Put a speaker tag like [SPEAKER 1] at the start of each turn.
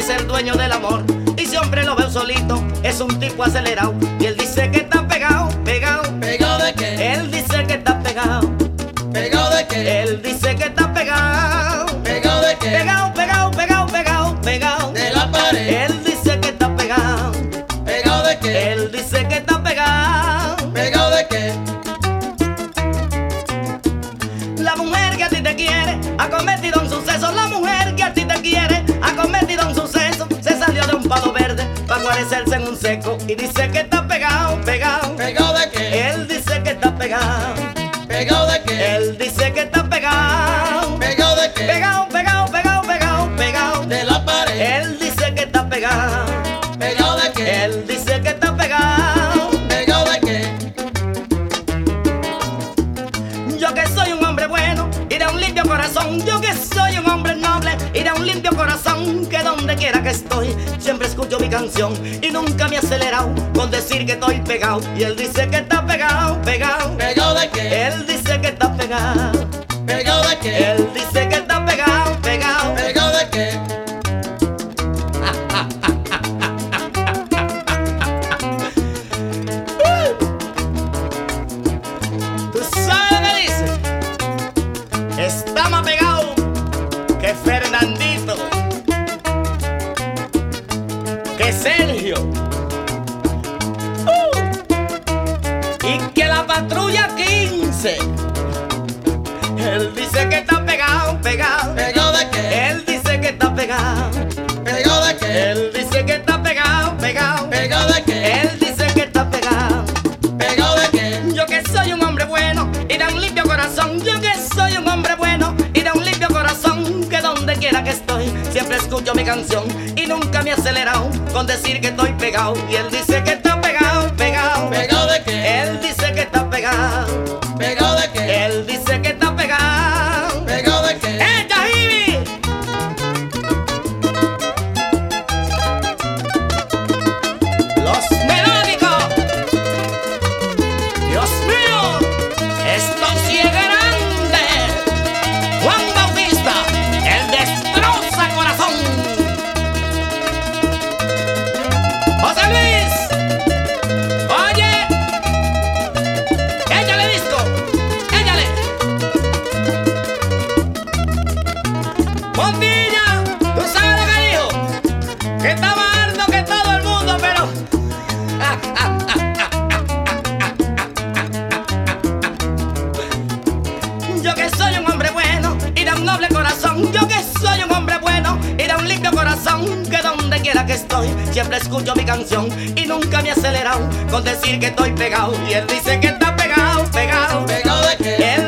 [SPEAKER 1] es el dueño del amor y siempre lo veo solito, es un tipo acelerado. Y él dice que está pegado, pegado.
[SPEAKER 2] ¿Pegado de qué?
[SPEAKER 1] Él dice que está pegado.
[SPEAKER 2] ¿Pegado de qué?
[SPEAKER 1] Él dice que está pegado.
[SPEAKER 2] ¿Pegado de qué?
[SPEAKER 1] Pegado, pegado, pegado, pegado, pegado.
[SPEAKER 2] De la pared.
[SPEAKER 1] Él dice que está pegado.
[SPEAKER 2] ¿Pegado de qué?
[SPEAKER 1] Él dice que está pegado.
[SPEAKER 2] ¿Pegado de qué?
[SPEAKER 1] La mujer que a ti te quiere ha cometido un suceso. La mujer que a ti te quiere ha cometido un suceso. Se salió de un palo verde para guarecerse en un seco y dice que está pegado, pegado.
[SPEAKER 2] ¿Pegado de qué?
[SPEAKER 1] Él dice que está pegado.
[SPEAKER 2] ¿Pegado de qué?
[SPEAKER 1] Él dice que está pegado.
[SPEAKER 2] ¿Pegado de qué?
[SPEAKER 1] Pegado, pegado, pegado, pegado, pegado.
[SPEAKER 2] De la pared.
[SPEAKER 1] Él dice que está pegado.
[SPEAKER 2] ¿Pegado de qué?
[SPEAKER 1] Él dice que está pegado.
[SPEAKER 2] ¿Pegado de qué?
[SPEAKER 1] Yo que soy un hombre bueno y de un limpio corazón. Yo que soy un hombre noble y de un limpio corazón. Que donde quiera que estoy siempre escucho mi canción y nunca me he acelerado con decir que estoy pegado. Y él dice que está pegado, pegado.
[SPEAKER 2] ¿Pegado de qué?
[SPEAKER 1] Él dice que está pegado.
[SPEAKER 2] ¿Pegado de qué?
[SPEAKER 1] Él dice que está pegado, pegado.
[SPEAKER 2] ¿Pegado de qué?
[SPEAKER 1] ¿Tú sabes lo que dice? Está más pegado que Fernandito, que Sergio, y que la patrulla 15. Él dice que está pegado, pegado.
[SPEAKER 2] ¿Pegado de qué?
[SPEAKER 1] Él dice que está pegado.
[SPEAKER 2] ¿Pegado de qué?
[SPEAKER 1] Él dice que está pegado, pegado.
[SPEAKER 2] ¿Pegado de qué?
[SPEAKER 1] Él dice que está pegado.
[SPEAKER 2] ¿Pegado de qué?
[SPEAKER 1] Yo que soy un hombre bueno y de un limpio corazón. Yo que soy un hombre bueno y de un limpio corazón. Que donde quiera que estoy siempre escucho mi canción y nunca me he acelerado con decir que estoy pegado. Y él dice que está pegado, pegado.
[SPEAKER 2] ¿Pegado de qué?
[SPEAKER 1] Él dice que está pegado.
[SPEAKER 2] ¿Pegado de qué?
[SPEAKER 1] Él dice que está pegado.
[SPEAKER 2] ¿Pegado de qué?
[SPEAKER 1] ¡Echa, Jibi! Los melódicos. Dios mío, esto sí es grande. Juan Bautista, el destroza corazón. José Luis, oye, échale disco, échale. Montilla, tú sabes lo que dijo, que está más alto que todo el mundo, pero yo que soy un hombre bueno y de un noble corazón. Yo que soy un hombre bueno y de un limpio corazón. Que donde quiera que estoy siempre escucho mi canción y nunca me he acelerado con decir que estoy pegado. Y él dice que está pegado, pegado.
[SPEAKER 2] ¿Pegado de qué?
[SPEAKER 1] Él